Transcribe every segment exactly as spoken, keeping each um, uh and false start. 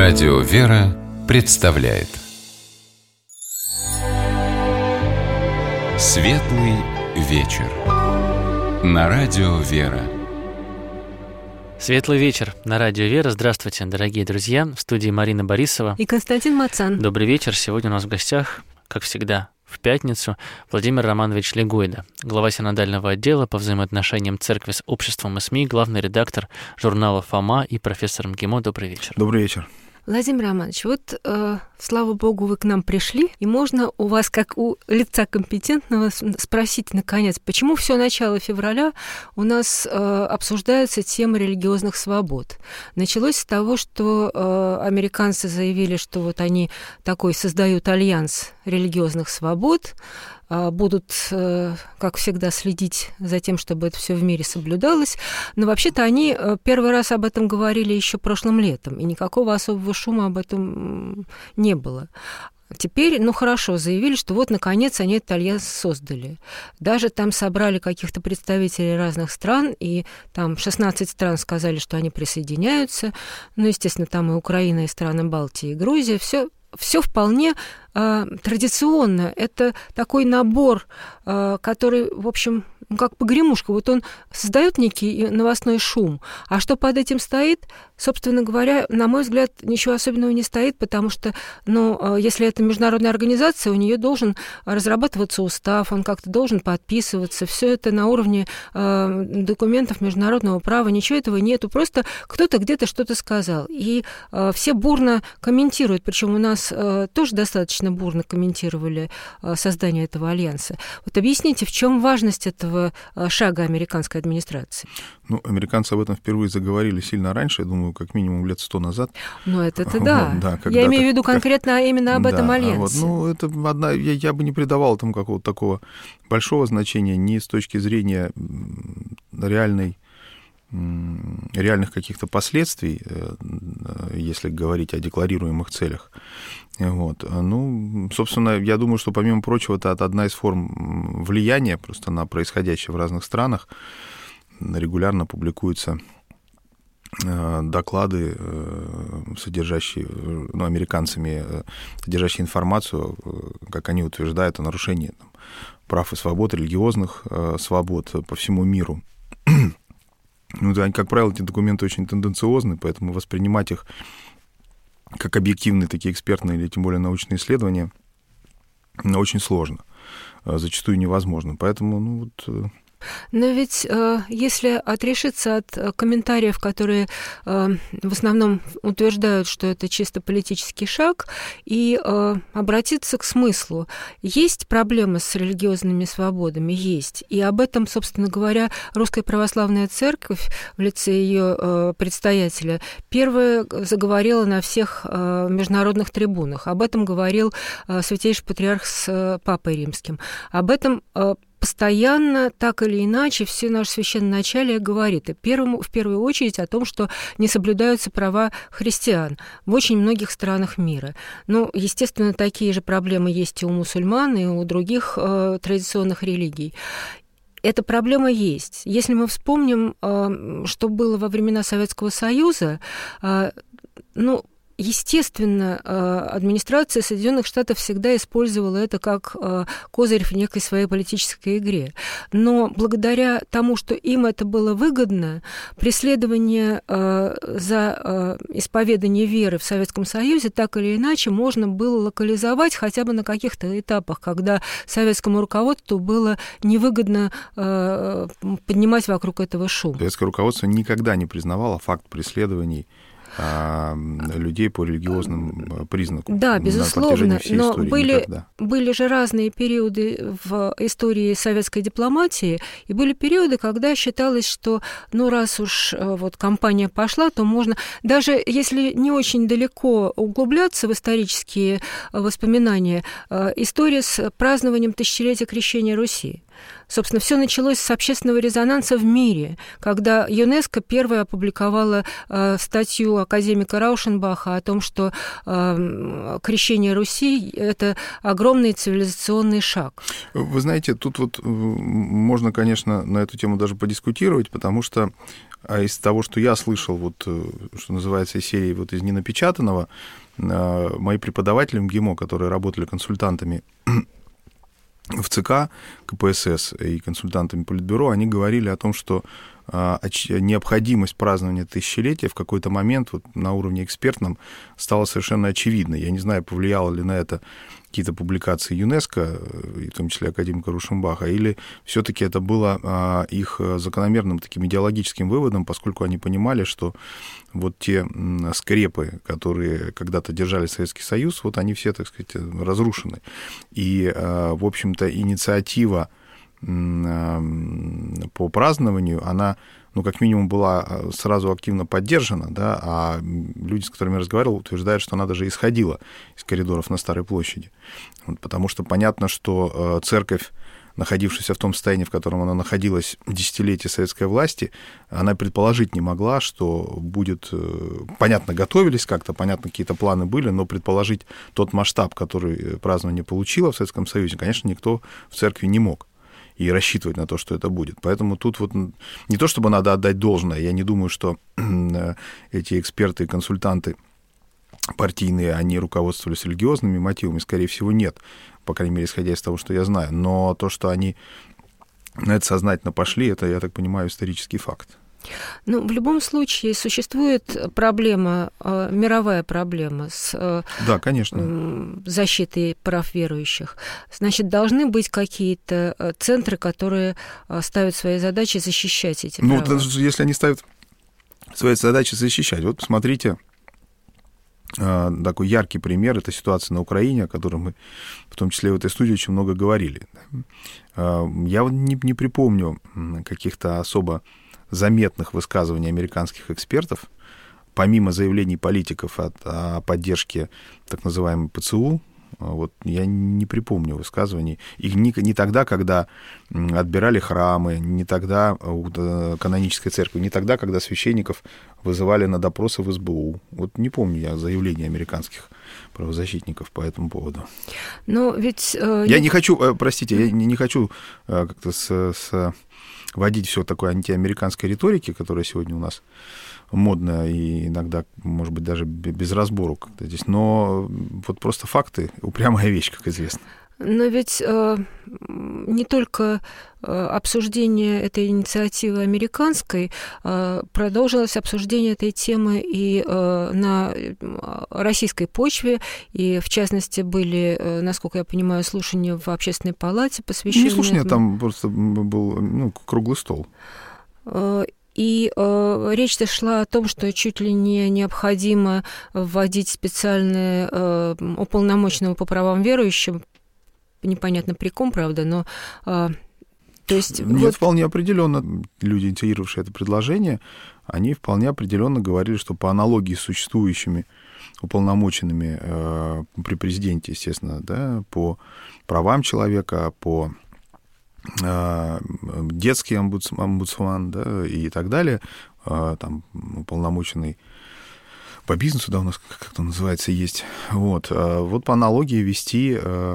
Радио «Вера» представляет Светлый вечер на Радио «Вера». Светлый вечер на Радио «Вера». Здравствуйте, дорогие друзья. В студии Марина Борисова и Константин Мацан. Добрый вечер. Сегодня у нас в гостях, как всегда, в пятницу, Владимир Романович Легойда, глава синодального отдела по взаимоотношениям церкви с обществом и СМИ, главный редактор журнала «Фома» и профессор МГИМО. Добрый вечер. Добрый вечер. Владимир Романович, вот, э, слава богу, вы к нам пришли, и можно у вас, как у лица компетентного, спросить, наконец, почему все начало февраля у нас э, обсуждается тема религиозных свобод. Началось с того, что э, американцы заявили, что вот они такой создают альянс религиозных свобод, будут, как всегда, следить за тем, чтобы это все в мире соблюдалось. Но вообще-то они первый раз об этом говорили еще прошлым летом, и никакого особого шума об этом не было. Теперь, ну хорошо, заявили, что вот, наконец, они этот альянс создали. Даже там собрали каких-то представителей разных стран, и там шестнадцать стран сказали, что они присоединяются. Ну, естественно, там и Украина, и страны Балтии, и Грузия. Все Все вполне э, традиционно. Это такой набор, э, который, в общем, ну, как погремушка. Вот он создает некий новостной шум. А что под этим стоит, собственно говоря, на мой взгляд, ничего особенного не стоит, потому что, ну, э, если это международная организация, у нее должен разрабатываться устав, он как-то должен подписываться. Все это на уровне э, документов международного права. Ничего этого нету. Просто кто-то где-то что-то сказал. И э, все бурно комментируют. Причем у нас э, тоже достаточно бурно комментировали э, создание этого альянса. Вот объясните, в чем важность этого э, шага американской администрации? Ну, американцы об этом впервые заговорили сильно раньше, я думаю, как минимум лет сто назад. Ну, это-то да. да я имею в виду конкретно как... именно об да, этом альянсе. Вот, ну, это одна... я, я бы не придавал этому какого-то такого большого значения ни с точки зрения реальной реальных каких-то последствий, если говорить о декларируемых целях. Вот. Ну, собственно, я думаю, что, помимо прочего, это одна из форм влияния просто на происходящее в разных странах. Регулярно публикуются доклады, содержащие, ну, американцами, содержащие информацию, как они утверждают, о нарушении там, прав и свобод, религиозных свобод по всему миру. Ну, да, как правило, эти документы очень тенденциозны, поэтому воспринимать их как объективные такие экспертные или тем более научные исследования очень сложно, зачастую невозможно. Поэтому, ну вот... Но ведь э, если отрешиться от э, комментариев, которые э, в основном утверждают, что это чисто политический шаг, и э, обратиться к смыслу. Есть проблемы с религиозными свободами? Есть. И об этом, собственно говоря, Русская Православная Церковь в лице ее э, предстоятеля первая заговорила на всех э, международных трибунах. Об этом говорил э, Святейший Патриарх с э, Папой Римским. Об этом э, постоянно, так или иначе, все наше священноначалие говорит, и первому, в первую очередь о том, что не соблюдаются права христиан в очень многих странах мира. Ну, естественно, такие же проблемы есть и у мусульман, и у других э, традиционных религий. Эта проблема есть. Если мы вспомним, э, что было во времена Советского Союза, э, ну, естественно, администрация Соединенных Штатов всегда использовала это как козырь в некой своей политической игре. Но благодаря тому, что им это было выгодно, преследование за исповедание веры в Советском Союзе так или иначе можно было локализовать хотя бы на каких-то этапах, когда советскому руководству было невыгодно поднимать вокруг этого шум. Советское руководство никогда не признавало факт преследований людей по религиозным признакам. Да, безусловно, но были, были же разные периоды в истории советской дипломатии, и были периоды, когда считалось, что, ну, раз уж вот кампания пошла, то можно, даже если не очень далеко углубляться в исторические воспоминания, история с празднованием тысячелетия крещения Руси. Собственно, все началось с общественного резонанса в мире, когда ЮНЕСКО первая опубликовала э, статью академика Раушенбаха о том, что э, крещение Руси – это огромный цивилизационный шаг. Вы знаете, тут вот можно, конечно, на эту тему даже подискутировать, потому что а из того, что я слышал, вот, что называется, из серии вот из ненапечатанного, мои преподаватели МГИМО, которые работали консультантами в ЦК КПСС и консультантами Политбюро, они говорили о том, что необходимость празднования тысячелетия в какой-то момент вот на уровне экспертном стала совершенно очевидной. Я не знаю, повлияло ли на это какие-то публикации ЮНЕСКО, и в том числе академика Раушенбаха, или все-таки это было их закономерным таким идеологическим выводом, поскольку они понимали, что вот те скрепы, которые когда-то держали Советский Союз, вот они все, так сказать, разрушены. И, в общем-то, инициатива по празднованию, она, ну, как минимум, была сразу активно поддержана, да, а люди, с которыми я разговаривал, утверждают, что она даже исходила из коридоров на Старой площади. Вот, потому что понятно, что церковь, находившаяся в том состоянии, в котором она находилась десятилетия советской власти, она предположить не могла, что будет... Понятно, готовились как-то, понятно, какие-то планы были, но предположить тот масштаб, который празднование получило в Советском Союзе, конечно, никто в церкви не мог и рассчитывать на то, что это будет. Поэтому тут вот не то, чтобы надо отдать должное, я не думаю, что эти эксперты и консультанты партийные, они руководствовались религиозными мотивами, скорее всего, нет, по крайней мере, исходя из того, что я знаю. Но то, что они на это сознательно пошли, это, я так понимаю, исторический факт. Ну, в любом случае существует проблема, мировая проблема с да, конечно. защитой прав верующих. Значит, должны быть какие-то центры, которые ставят свои задачи защищать эти ну, права. Ну, если они ставят свои задачи защищать, вот посмотрите, такой яркий пример — это ситуация на Украине, о которой мы, в том числе в этой студии, очень много говорили. Я не, не припомню каких-то особо заметных высказываний американских экспертов, помимо заявлений политиков о, о поддержке так называемой ПЦУ, вот я не припомню высказываний. И не, не тогда, когда отбирали храмы, не тогда у канонической церкви, не тогда, когда священников вызывали на допросы в СБУ. Вот не помню я заявлений американских правозащитников по этому поводу. Но ведь... Э, я не хочу, простите, я не, не хочу как-то с... с вводить все такой антиамериканской риторики, которая сегодня у нас модная и иногда, может быть, даже без разбору как-то здесь. Но вот просто факты — упрямая вещь, как известно. Но ведь э, не только э, обсуждение этой инициативы американской, э, продолжилось обсуждение этой темы и э, на российской почве, и, в частности, были, э, насколько я понимаю, слушания в Общественной палате, посвященные... Не слушания, там просто был ну, круглый стол. Э, И э, речь-то шла о том, что чуть ли не необходимо вводить специальные э, уполномоченного по правам верующим, непонятно при ком, правда, но... Э, то есть, Нет, вот... вполне определенно люди, инициировавшие это предложение, они вполне определенно говорили, что по аналогии с существующими уполномоченными э, при президенте, естественно, да, по правам человека, по... детский омбудсман, да, и так далее, там уполномоченный по бизнесу, да, у нас как-то называется, есть. Вот, вот по аналогии вести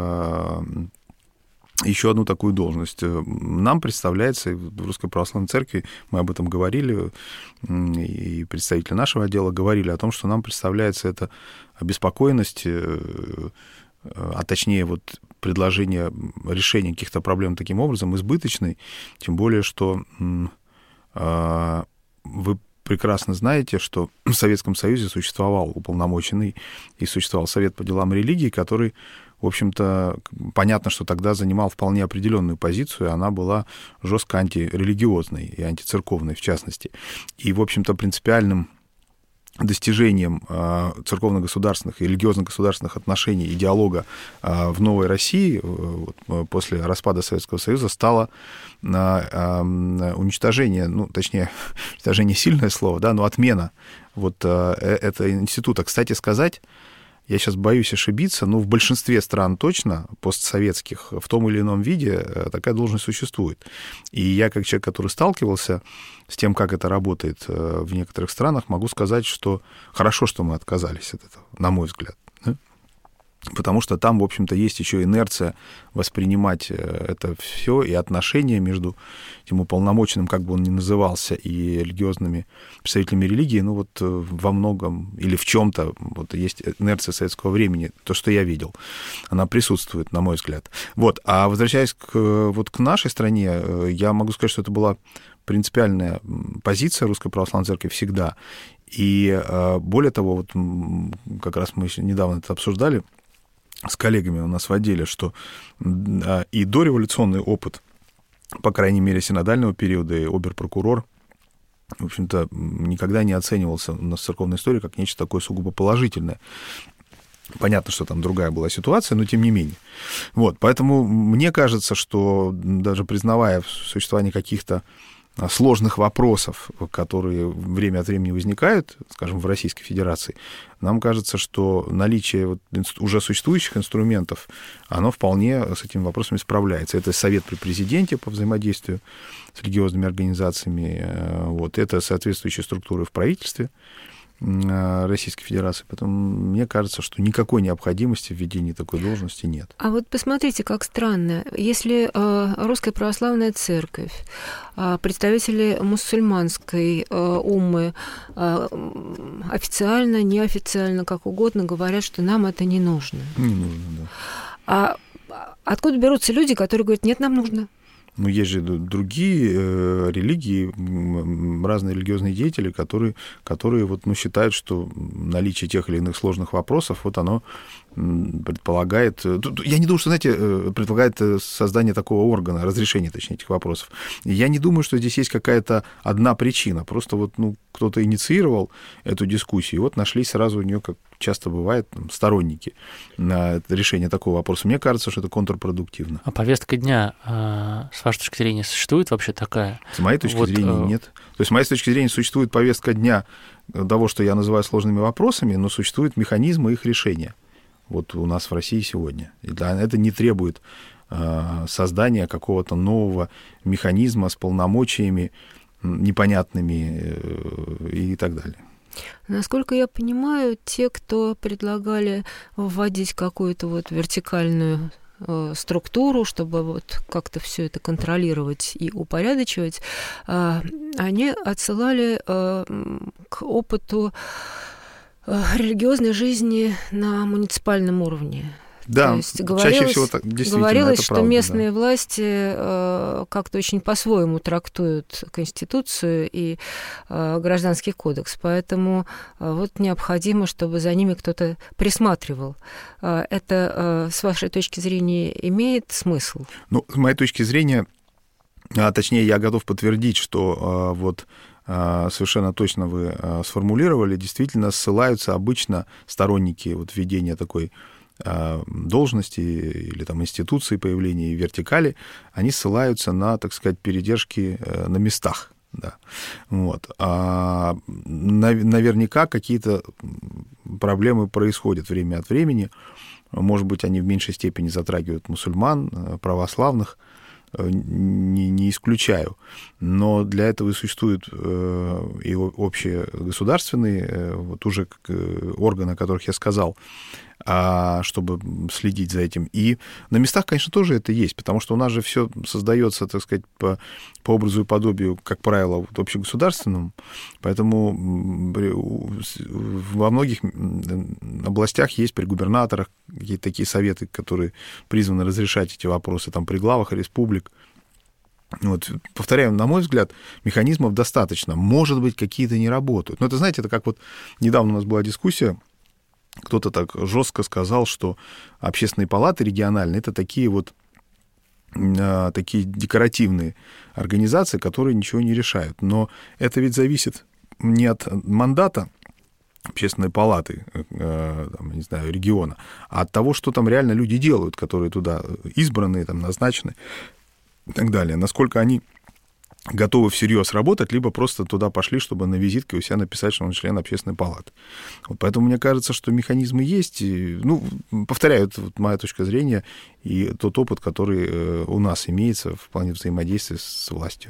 еще одну такую должность. Нам представляется, в Русской Православной Церкви, мы об этом говорили, и представители нашего отдела говорили о том, что нам представляется эта обеспокоенность, а точнее вот предложение решения каких-то проблем таким образом избыточной, тем более, что э, вы прекрасно знаете, что в Советском Союзе существовал уполномоченный и существовал Совет по делам религии, который, в общем-то, понятно, что тогда занимал вполне определенную позицию, и она была жестко антирелигиозной и антицерковной, в частности. И, в общем-то, принципиальным достижением э, церковно-государственных и религиозно-государственных отношений и диалога э, в новой России э, вот, после распада Советского Союза стало э, э, уничтожение, ну, точнее, уничтожение — сильное слово, да, но отмена вот э, этого института. Кстати сказать, я сейчас боюсь ошибиться, но в большинстве стран точно, постсоветских, в том или ином виде такая должность существует. И я, как человек, который сталкивался с тем, как это работает в некоторых странах, могу сказать, что хорошо, что мы отказались от этого, на мой взгляд. Потому что там, в общем-то, есть еще инерция воспринимать это все и отношения между тем уполномоченным, как бы он ни назывался, и религиозными представителями религии, ну вот во многом или в чем-то вот есть инерция советского времени, то, что я видел, она присутствует, на мой взгляд. Вот, а возвращаясь к, вот к нашей стране, я могу сказать, что это была принципиальная позиция Русской Православной Церкви всегда. И более того, вот как раз мы недавно это обсуждали с коллегами у нас в отделе, что и дореволюционный опыт, по крайней мере, синодального периода, и обер-прокурор, в общем-то, никогда не оценивался у нас в церковной истории как нечто такое сугубо положительное. Понятно, что там другая была ситуация, но тем не менее. Вот, поэтому мне кажется, что даже признавая существование каких-то сложных вопросов, которые время от времени возникают, скажем, в Российской Федерации, нам кажется, что наличие вот уже существующих инструментов, оно вполне с этими вопросами справляется. Это Совет при президенте по взаимодействию с религиозными организациями, вот, это соответствующие структуры в правительстве Российской Федерации. Поэтому мне кажется, что никакой необходимости в введении такой должности нет. А вот посмотрите, как странно. Если э, Русская Православная Церковь, э, представители мусульманской э, уммы э, официально, неофициально, как угодно, говорят, что нам это не нужно. Не нужно, да. А откуда берутся люди, которые говорят, нет, нам нужно? Ну, есть же другие э, религии, разные религиозные деятели, которые, которые вот, ну, считают, что наличие тех или иных сложных вопросов, вот оно предполагает... Я не думаю, что, знаете, предполагает создание такого органа, разрешение, точнее, этих вопросов. Я не думаю, что здесь есть какая-то одна причина. Просто вот, ну, кто-то инициировал эту дискуссию, и вот нашлись сразу у нее, как часто бывает, там, сторонники на решение такого вопроса. Мне кажется, что это контрпродуктивно. А повестка дня, с вашей точки зрения, существует вообще такая? С моей точки вот, зрения, нет. То есть, с моей точки зрения, существует повестка дня того, что я называю сложными вопросами, но существуют механизмы их решения. Вот у нас в России сегодня. И это не требует создания какого-то нового механизма с полномочиями непонятными и так далее. Насколько я понимаю, те, кто предлагали вводить какую-то вот вертикальную э, структуру, чтобы вот как-то все это контролировать и упорядочивать, э, они отсылали э, к опыту э, религиозной жизни на муниципальном уровне. Да, То есть говорилось, чаще всего так, действительно, говорилось, это что правда, местные да. власти э, как-то очень по-своему трактуют Конституцию и э, Гражданский кодекс, поэтому э, вот необходимо, чтобы за ними кто-то присматривал. Э, это, э, с вашей точки зрения, имеет смысл? Ну, с моей точки зрения, а, точнее, я готов подтвердить, что э, вот совершенно точно вы э, сформулировали, действительно ссылаются обычно сторонники вот введения такой должности или там институции появления и вертикали, они ссылаются на, так сказать, передержки на местах. Да. Вот. А наверняка какие-то проблемы происходят время от времени. Может быть, они в меньшей степени затрагивают мусульман, православных, не, не исключаю. Но для этого и существуют и общие государственные вот уже органы, о которых я сказал, чтобы следить за этим. И на местах, конечно, тоже это есть, потому что у нас же все создается, так сказать, по, по образу и подобию, как правило, вот, общегосударственному. Поэтому во многих областях есть при губернаторах какие-то такие советы, которые призваны разрешать эти вопросы, там, при главах республик. Вот, повторяю, на мой взгляд, механизмов достаточно. Может быть, какие-то не работают. Но это, знаете, это как вот недавно у нас была дискуссия, кто-то так жестко сказал, что общественные палаты региональные — это такие вот э, такие декоративные организации, которые ничего не решают. Но это ведь зависит не от мандата общественной палаты, э, там, не знаю, региона, а от того, что там реально люди делают, которые туда избранные, там, назначены и так далее. Насколько они готовы всерьез работать, либо просто туда пошли, чтобы на визитке у себя написать, что он член общественной палаты. Вот поэтому мне кажется, что механизмы есть. И, ну, повторяю, это вот моя точка зрения и тот опыт, который у нас имеется в плане взаимодействия с властью.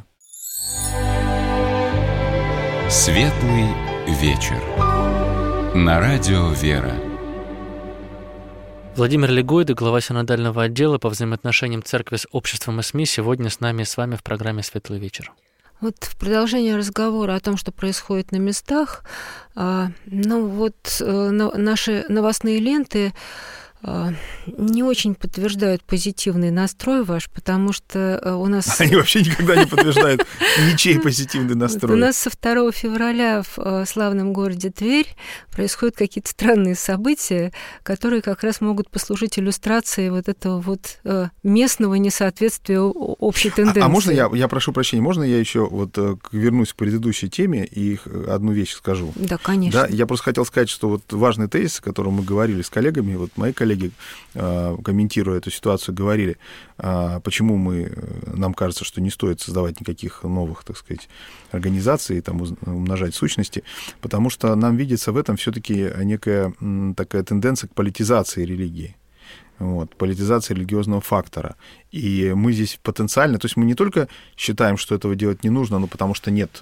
Светлый вечер. На радио «Вера». Владимир Легойда, глава синодального отдела по взаимоотношениям церкви с обществом и СМИ, сегодня с нами и с вами в программе «Светлый вечер». Вот в продолжение разговора о том, что происходит на местах, ну вот наши новостные ленты не очень подтверждают позитивный настрой ваш, потому что у нас... Они вообще никогда не подтверждают ничей позитивный настрой. У нас со второго февраля в славном городе Тверь происходят какие-то странные события, которые как раз могут послужить иллюстрацией вот этого вот местного несоответствия общей тенденции. А, а можно я, я прошу прощения, можно я еще вот вернусь к предыдущей теме и одну вещь скажу? Да, конечно. Да, я просто хотел сказать, что вот важный тезис, о котором мы говорили с коллегами, вот мои коллеги, комментируя эту ситуацию, говорили, почему мы, нам кажется, что не стоит создавать никаких новых, так сказать, организаций, там, умножать сущности, потому что нам видится в этом все-таки некая такая тенденция к политизации религии. Вот, политизация религиозного фактора. И мы здесь потенциально, то есть мы не только считаем, что этого делать не нужно, ну, потому что нет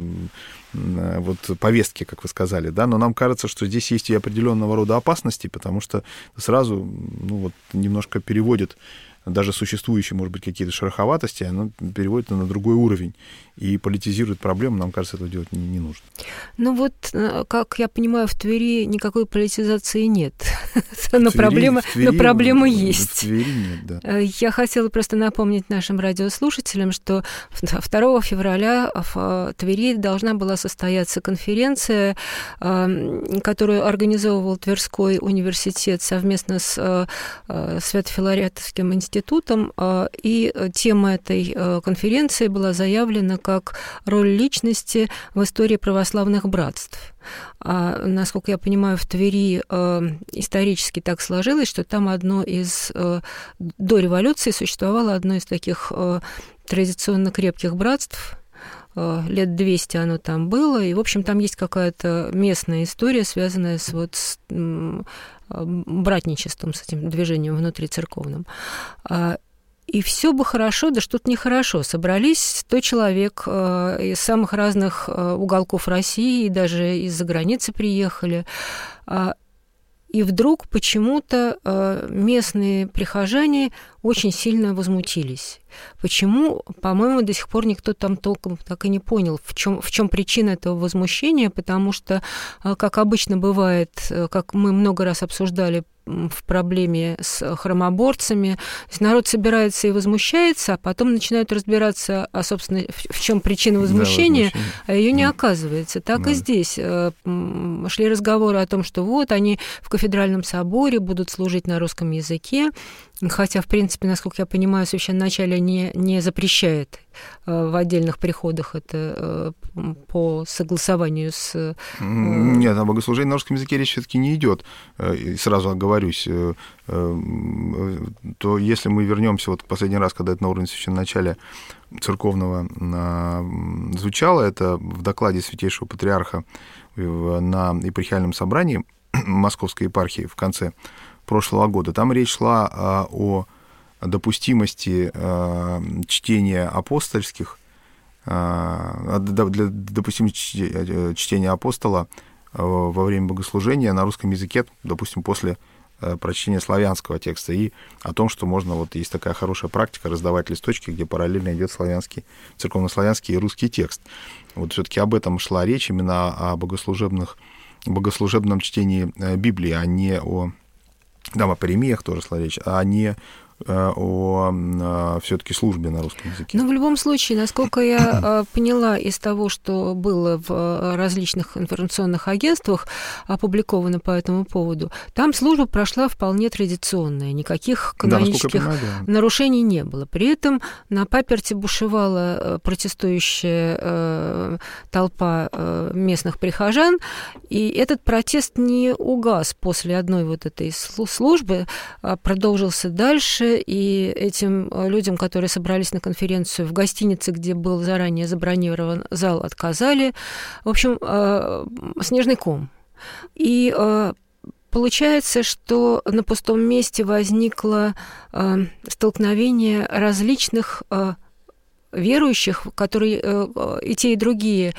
вот повестки, как вы сказали, да, но нам кажется, что здесь есть и определенного рода опасности, потому что сразу, ну, вот, немножко переводит даже существующие, может быть, какие-то шероховатости, оно переводит на другой уровень и политизирует проблему. Нам кажется, этого делать не, не нужно. Ну вот, как я понимаю, в Твери никакой политизации нет. Но, Твери, проблема, Твери, но проблема есть. В Твери нет, да. Я хотела просто напомнить нашим радиослушателям, что второго февраля в Твери должна была состояться конференция, которую организовывал Тверской университет совместно с Свято-Филаретовским институтом, и тема этой конференции была заявлена как роль личности в истории православных братств. А, насколько я понимаю, в Твери э, исторически так сложилось, что там одно из... Э, до революции существовало одно из таких э, традиционно крепких братств. Э, лет двести оно там было. И, в общем, там есть какая-то местная история, связанная с, вот, с э, братничеством, с этим движением внутрицерковным. И все бы хорошо, да что-то нехорошо. Собрались сто человек э, из самых разных э, уголков России, и даже из-за границы приехали. Э, и вдруг почему-то э, местные прихожане очень сильно возмутились. Почему, по-моему, до сих пор никто там толком так и не понял, в чем, в чем причина этого возмущения, потому что, как обычно бывает, как мы много раз обсуждали в проблеме с хромоборцами, народ собирается и возмущается, а потом начинают разбираться, а, собственно, в чем причина возмущения, да, а ее не да. оказывается. Так да. и здесь. Шли разговоры о том, что вот они в кафедральном соборе будут служить на русском языке, хотя, в принципе, насколько я понимаю, священноначалие не, не запрещает в отдельных приходах это по согласованию с... Нет, о богослужении на русском языке речь все-таки не идет. Сразу оговорюсь, то если мы вернемся вот последний раз, когда это на уровне священноначалия церковного звучало, это в докладе Святейшего Патриарха на епархиальном собрании Московской епархии в конце прошлого года. Там речь шла о допустимости чтения апостольских, допустимости чтения апостола во время богослужения на русском языке, допустим, после прочтения славянского текста, и о том, что можно, вот есть такая хорошая практика, раздавать листочки, где параллельно идет славянский, церковнославянский и русский текст. Вот все-таки об этом шла речь, именно о богослужебных, богослужебном чтении Библии, а не о... Да, о паремиях тоже шла речь, а не о все-таки службе на русском языке. Ну, в любом случае, насколько я поняла из того, что было в различных информационных агентствах опубликовано по этому поводу, там служба прошла вполне традиционная, никаких канонических да, понимаю, да. нарушений не было. При этом на паперти бушевала протестующая толпа местных прихожан, и этот протест не угас после одной вот этой службы, а продолжился дальше. организаторы и этим людям, которые собрались на конференцию в гостинице, где был заранее забронирован зал, отказали. В общем, снежный ком. И получается, что на пустом месте возникло столкновение различных верующих, которые и те, и другие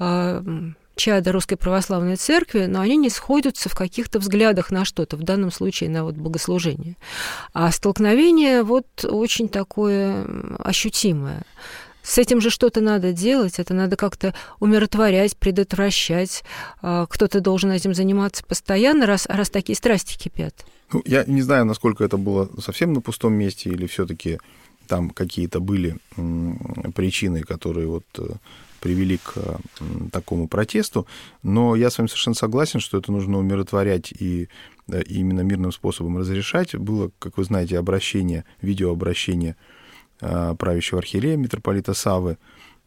чада Русской Православной Церкви, но они не сходятся в каких-то взглядах на что-то, в данном случае на вот богослужение. А столкновение вот очень такое ощутимое. С этим же что-то надо делать, это надо как-то умиротворять, предотвращать. Кто-то должен этим заниматься постоянно, раз, раз такие страсти кипят. Ну, я не знаю, насколько это было совсем на пустом месте, или все-таки там какие-то были причины, которые вот привели к такому протесту, но я с вами совершенно согласен, что это нужно умиротворять и, да, и именно мирным способом разрешать. Было, как вы знаете, обращение, видеообращение правящего архиерея митрополита Саввы,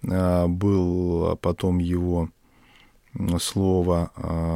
был потом его слово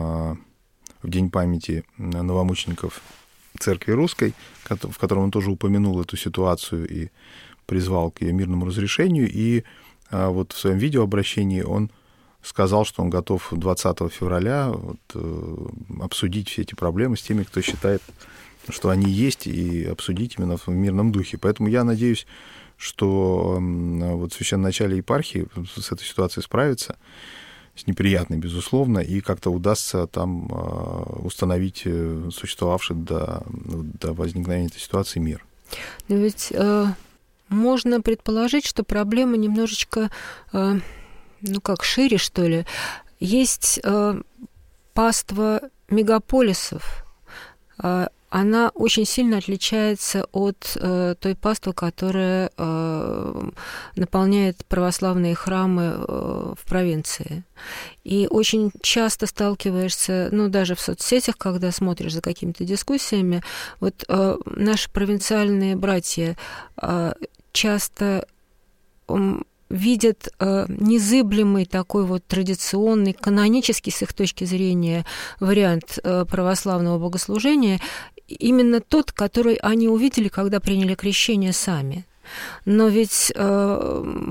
в День памяти новомучеников Церкви Русской, в котором он тоже упомянул эту ситуацию и призвал к ее мирному разрешению, и вот в своем видеообращении он сказал, что он готов двадцатого февраля вот, обсудить все эти проблемы с теми, кто считает, что они есть, и обсудить именно в мирном духе. Поэтому я надеюсь, что вот священноначалие епархии с этой ситуацией справится, с неприятной, безусловно, и как-то удастся там установить существовавший до, до возникновения этой ситуации мир. Но ведь э, можно предположить, что проблема немножечко, э, ну как, шире, что ли. Есть э, паства мегаполисов, э, она очень сильно отличается от э, той паствы, которая э, наполняет православные храмы э, в провинции. И очень часто сталкиваешься, ну, даже в соцсетях, когда смотришь за какими-то дискуссиями, вот э, наши провинциальные братья э, часто э, видят э, незыблемый такой вот традиционный, канонический, с их точки зрения, вариант э, православного богослужения, именно тот, который они увидели, когда приняли крещение сами. Но ведь э,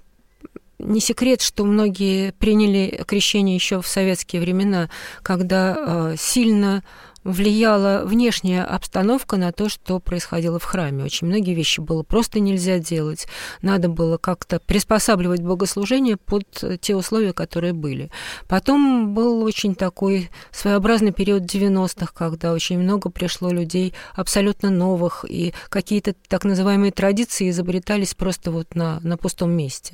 не секрет, что многие приняли крещение еще в советские времена, когда э, сильно влияла внешняя обстановка на то, что происходило в храме. Очень многие вещи было просто нельзя делать. Надо было как-то приспосабливать богослужение под те условия, которые были. Потом был очень такой своеобразный период девяностых, когда очень много пришло людей абсолютно новых, и какие-то так называемые традиции изобретались просто вот на, на пустом месте.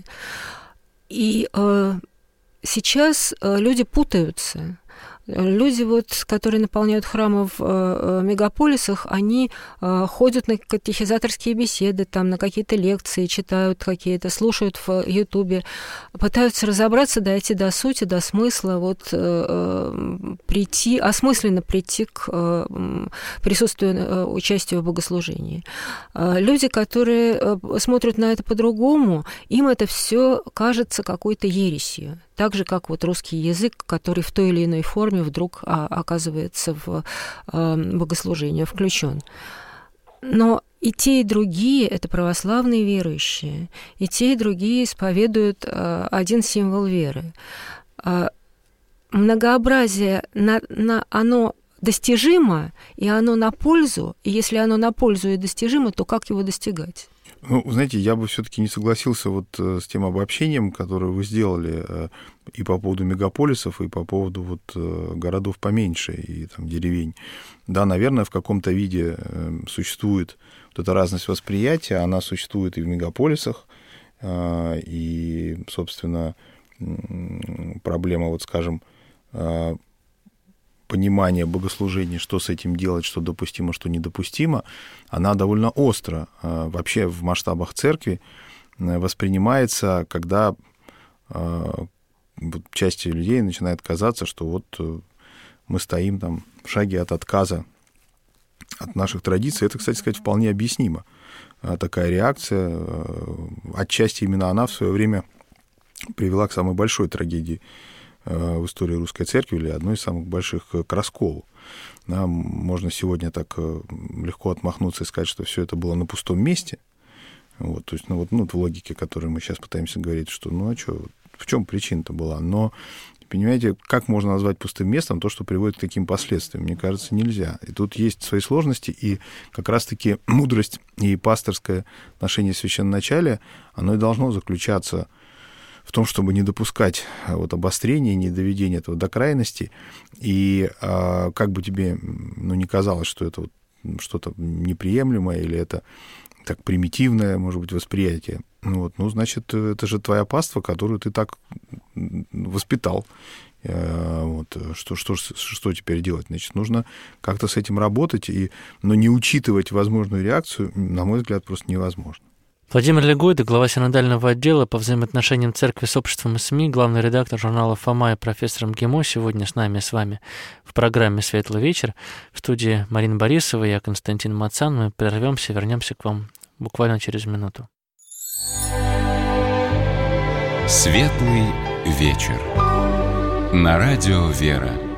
И э, сейчас э, люди путаются. Люди, вот, которые наполняют храмы в э, мегаполисах, они э, ходят на катехизаторские беседы, там, на какие-то лекции, читают какие-то, слушают в Ютубе, пытаются разобраться, дойти до сути, до смысла, вот, э, прийти, осмысленно прийти к э, присутствию, э, участию в богослужении. Э, люди, которые э, смотрят на это по-другому, им это все кажется какой-то ересью. Так же, как вот русский язык, который в той или иной форме вдруг а, оказывается в а, богослужение включен. Но и те, и другие — это православные верующие, и те, и другие исповедуют а, один символ веры. А, многообразие, на, на, оно достижимо, и оно на пользу, и если оно на пользу и достижимо, то как его достигать? Ну, знаете, я бы все-таки не согласился вот с тем обобщением, которое вы сделали и по поводу мегаполисов, и по поводу вот городов поменьше и там деревень. Да, наверное, в каком-то виде существует вот эта разность восприятия, она существует и в мегаполисах, и, собственно, проблема, вот скажем, понимание богослужения, что с этим делать, что допустимо, что недопустимо, она довольно остро вообще в масштабах церкви воспринимается, когда части людей начинает казаться, что вот мы стоим там в шаге от отказа от наших традиций. Это, кстати сказать, вполне объяснимо. Такая реакция, отчасти именно она в свое время привела к самой большой трагедии в истории русской церкви, или одной из самых больших, к расколу. Да, можно сегодня так легко отмахнуться и сказать, что все это было на пустом месте. Вот, то есть, ну, вот, ну, в логике, которой мы сейчас пытаемся говорить, что, ну, а что, в чем причина-то была? Но, понимаете, как можно назвать пустым местом то, что приводит к таким последствиям? Мне кажется, нельзя. И тут есть свои сложности, и как раз-таки мудрость и пасторское отношение к священноначалия, оно и должно заключаться в том, чтобы не допускать вот обострения, не доведения этого до крайности, и а, как бы тебе, ну, не казалось, что это вот что-то неприемлемое или это так примитивное, может быть, восприятие, ну, вот, ну, значит, это же твоя паства, которую ты так воспитал. Вот, что, что, что теперь делать? Значит, нужно как-то с этим работать, и, но не учитывать возможную реакцию, на мой взгляд, просто невозможно. Владимир Легойда, глава синодального отдела по взаимоотношениям церкви с обществом и СМИ, главный редактор журнала «Фома» и профессор МГИМО, сегодня с нами, с вами в программе «Светлый вечер». В студии Марина Борисова, я Константин Мацан. Мы прервемся, вернемся к вам буквально через минуту. «Светлый вечер» на радио «Вера».